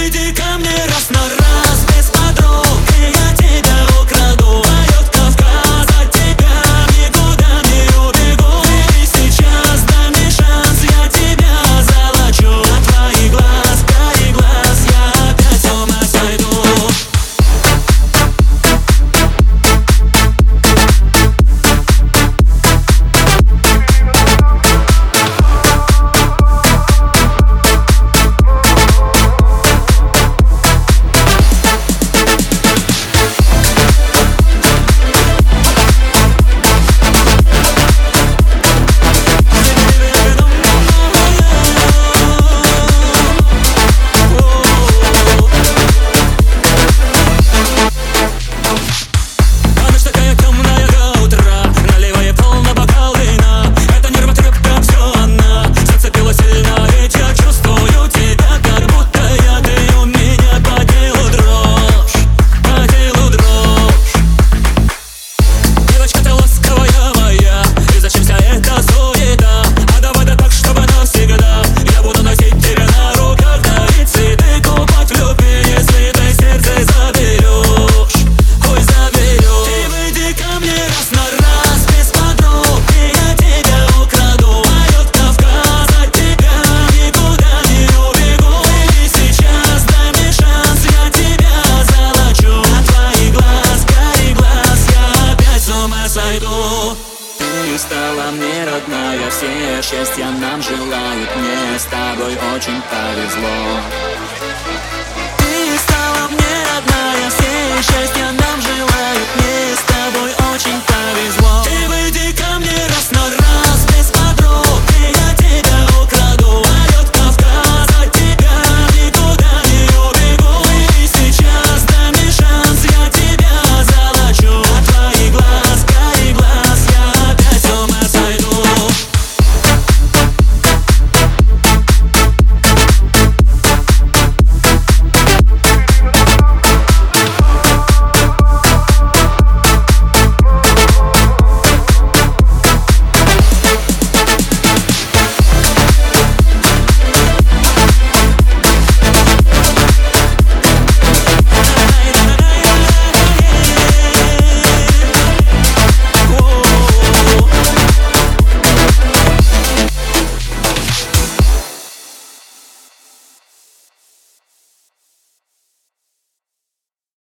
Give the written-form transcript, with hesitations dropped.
выйди ко мне раз на раз, без подруг, и я тебя украду. Поет Кавказ, от тебя никуда не убегу. И сейчас дай мне шанс, я тебя золочу. От твоих глаз, карих глаз, я опять с ума сойду. Ты стала мне родная, все счастья нам желают. Мне с тобой очень повезло.